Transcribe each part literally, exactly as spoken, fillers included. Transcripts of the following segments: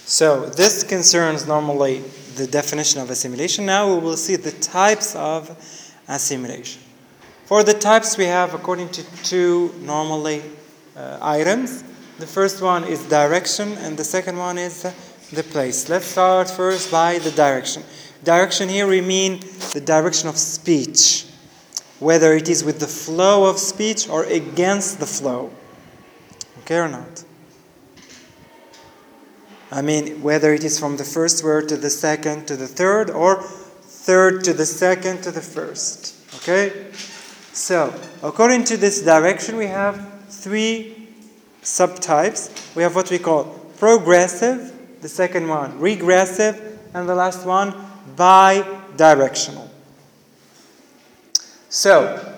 So this concerns normally the definition of assimilation. Now we will see the types of assimilation. For the types we have according to two normally uh, items. The first one is direction and the second one is uh, the place. Let's start first by the direction. Direction here we mean the direction of speech, whether it is with the flow of speech or against the flow. Okay or not? I mean, whether it is from the first word to the second to the third, or third to the second to the first. Okay? So, according to this direction, we have three subtypes. We have what we call progressive, the second one regressive, and the last one bidirectional. So,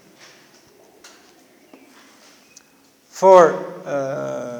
for uh,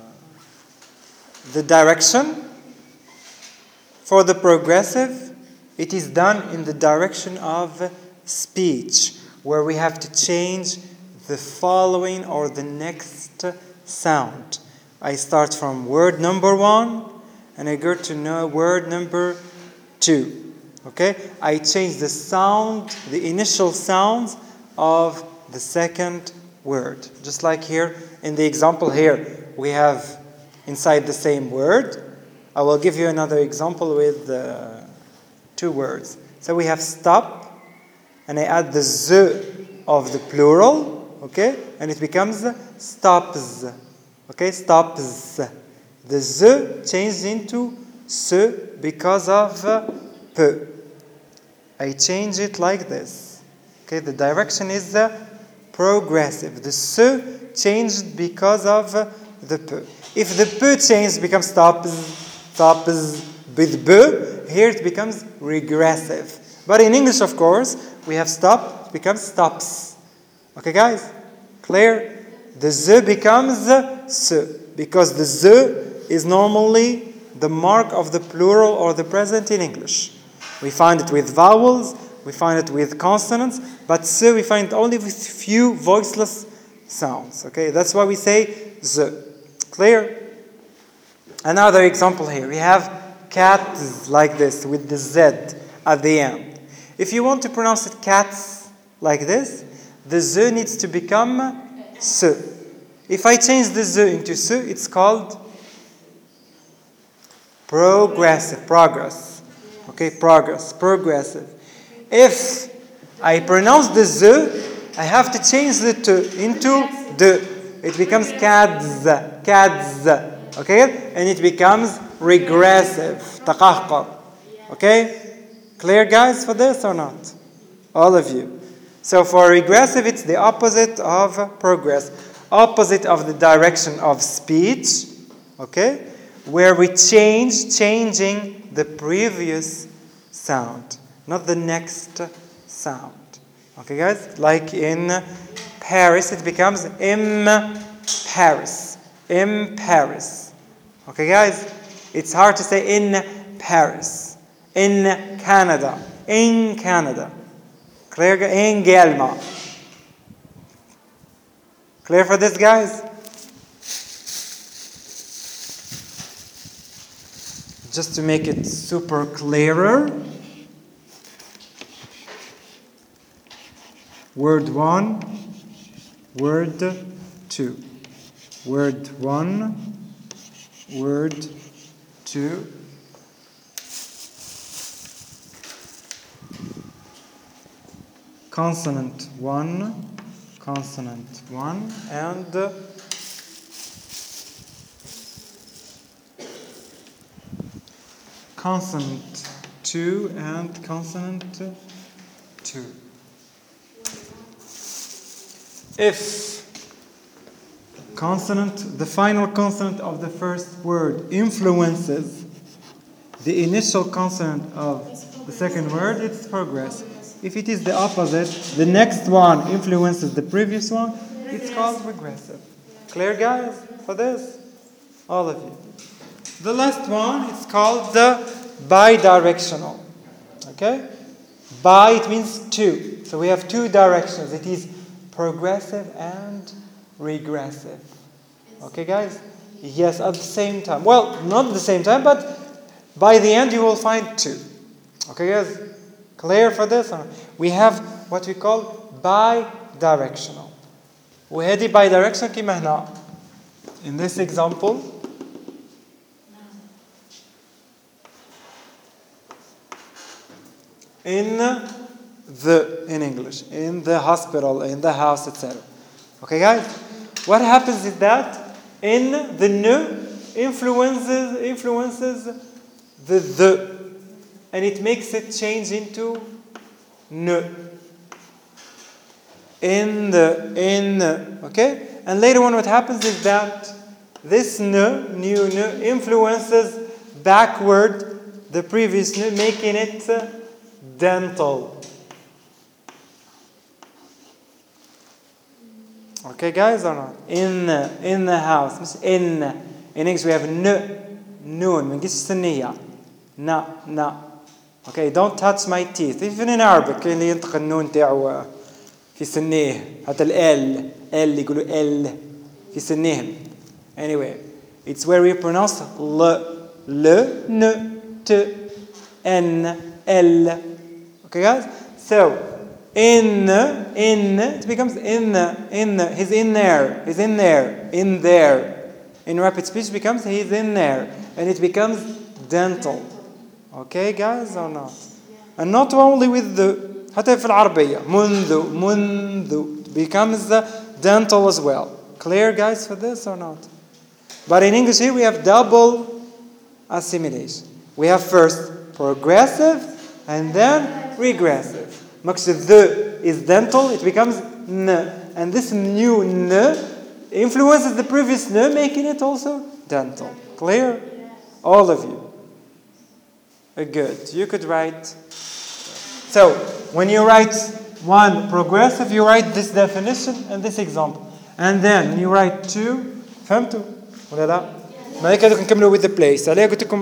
the direction, for the progressive, it is done in the direction of speech, where we have to change the following or the next sound. I start from word number one and I go to know word number two. Okay? I change the sound, the initial sounds of the second word. Just like here in the example here, we have inside the same word. I will give you another example with uh, two words. So we have stop, and I add the z of the plural, okay, and it becomes stops, okay, stops. The z changes into s because of uh, p. I change it like this, okay. The direction is uh, progressive. The s changed because of uh, the p. If the p change becomes stops, stops with b, here it becomes regressive. But in English, of course, we have stop, it becomes stops. Okay, guys? Clear? The z becomes s, because the z is normally the mark of the plural or the present in English. We find it with vowels, we find it with consonants, but s we find it only with few voiceless sounds. Okay, that's why we say z. Clear? Another example here. We have cats like this with the z at the end. If you want to pronounce it cats like this, the z needs to become s. If I change the z into s, it's called progressive, progress. Okay, progress, progressive. If I pronounce the z, I have to change the t into d. It becomes cads, cads, okay? And it becomes regressive, taqahqar. Okay? Clear, guys, for this or not? All of you. So for regressive, it's the opposite of progress. Opposite of the direction of speech, okay? Where we change, changing the previous sound, not the next sound. Okay, guys? Like in Paris, it becomes in Paris. In Paris. Okay, guys? It's hard to say in Paris. In Canada. In Canada. Clear? In Gelma. Clear for this, guys? Just to make it super clearer. Word one. Word two. Word one. Word two. Consonant one. Consonant one. And uh, consonant two and consonant two. If consonant, the final consonant of the first word influences the initial consonant of the second word, it's progressive. If it is the opposite, the next one influences the previous one, it's called regressive. Clear, guys, for this? All of you. The last one, it's called the bidirectional. Okay? Bi, it means two. So we have two directions. It is progressive and regressive. Okay, guys? Yes, at the same time. Well, not at the same time, but by the end you will find two. Okay, guys? Clear for this? We have what we call bidirectional. وهذه bidirectional كما هنا. In this example, in the, in English, in the hospital, in the house, et cetera. Okay, guys? What happens is that in the n influences influences the the, and it makes it change into n. In the in okay, and later on, what happens is that this n, new n, influences backward the previous n, making it dental. Okay, guys, or not? In in the house. In in English we have n, noon. ما نجيش السنية. Na na. Okay, don't touch my teeth. Even in Arabic كاين اللي ينطق النون تاعو في سنيه. حتى ال ال ال يقولوا ال في سنيهم. Anyway, it's where we pronounce l, l, n, t, n, l. Okay, guys. So in in it becomes in in he's in there he's in there in there. In rapid speech becomes he's in there, and it becomes dental. Okay, guys, or not? And not only with the حتى في العربية منذ منذ becomes dental as well. Clear, guys, for this or not? But in English here we have double assimilation. We have first progressive and then regressive. Next to the is dental, it becomes n. And this new n influences the previous n, making it also dental. Clear? All of you. Uh, good. You could write. So, when you write one progressive, you write this definition and this example. And then when you write two, فهمتوا؟ ولا لا؟ ما هيك نكملوا with the place. عليه قلت لكم